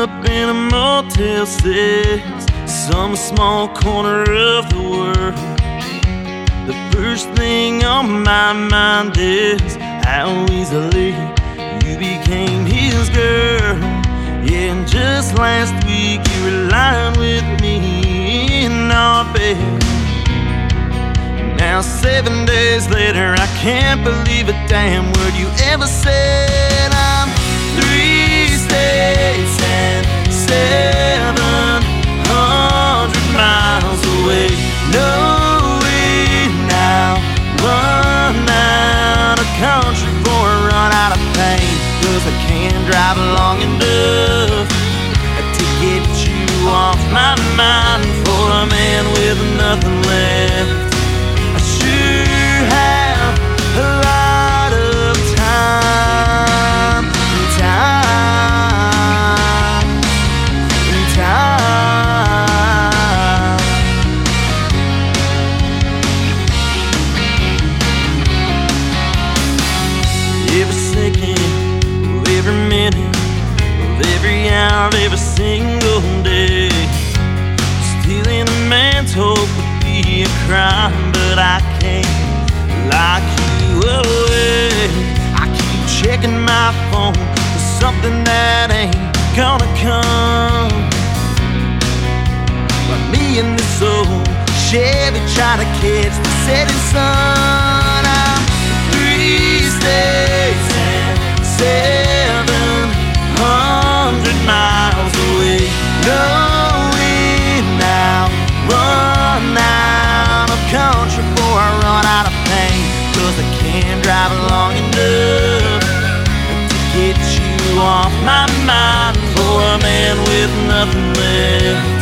up in a Motel 6, some small corner of the world. The first thing on my mind is how easily you became his girl. Yeah, and just last week you were lying with me in our bed. Now 7 days later I can't believe a damn word you ever said. I'm 3 states and 700 miles away. No way now, run out of country before I run out of pain. 'Cause I can't drive long enough to get you off my mind. For a man with nothing left, I sure have a lot of time. Every second of every minute of every hour of every single day, stealing a man's hope would be a crime, but I can't lock you away. I keep checking my phone for something that ain't gonna come. But me and this old Chevy try to catch the setting sun. I'm 3 states and 700 miles away. No way now, run out of country before I run out of pain. 'Cause I can't drive long enough to get you off my mind. For a man with nothing left,